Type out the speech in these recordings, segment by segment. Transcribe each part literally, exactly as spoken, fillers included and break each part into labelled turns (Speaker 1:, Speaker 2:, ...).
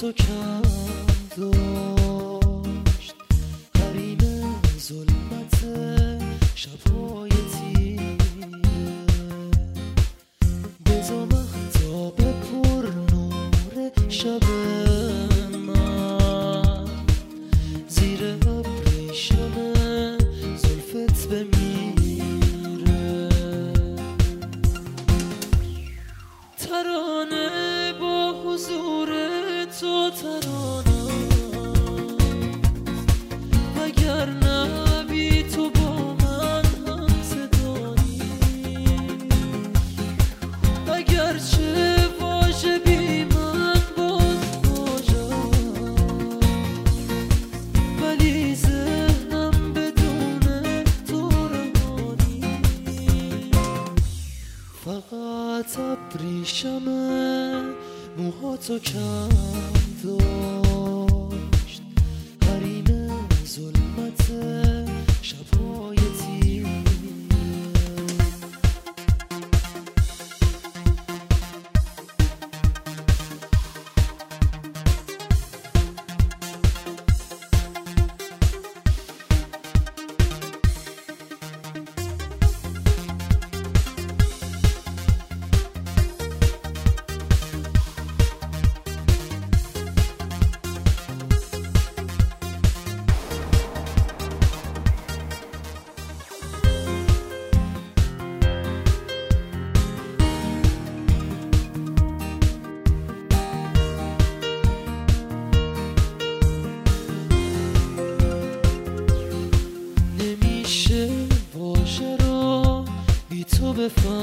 Speaker 1: موهاتو کم داشت قرین ظلمت شبهای تیره بزا مهتاب پر نور شب من زیر ابریشم زلفت بمیره ترانه با حضور تو ترانه وگرنه بی تو با من هم صدایی اگرچه واژه بی من باز واژه ولی ذهنم بدون تو روانی فقط ابریشم موهاتو کم داشت قرین ظلمت شبهای تیره تو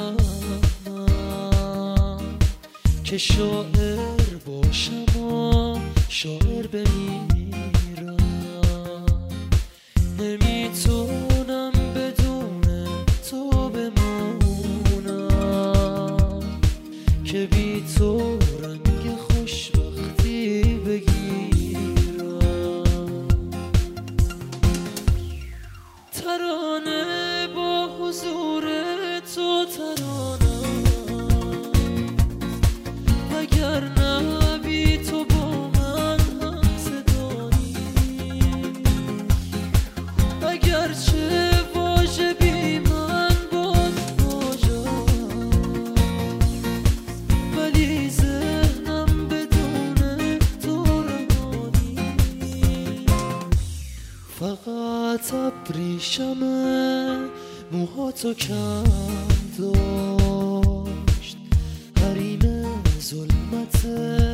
Speaker 1: بفهمم که شاعر باشم و شاعر بمیرم نمیتونم بدون تو بمونم که بی تو رنگ خوشبختی بگیرم ترانه با حضور تو ترانه وگرنه بی تو با من هم صدایی اگرچه واژه بی من باز واژه ولی ذهنم بدون تو روانی فقط ابریشم موهاتو کم داشت قرین ظلمت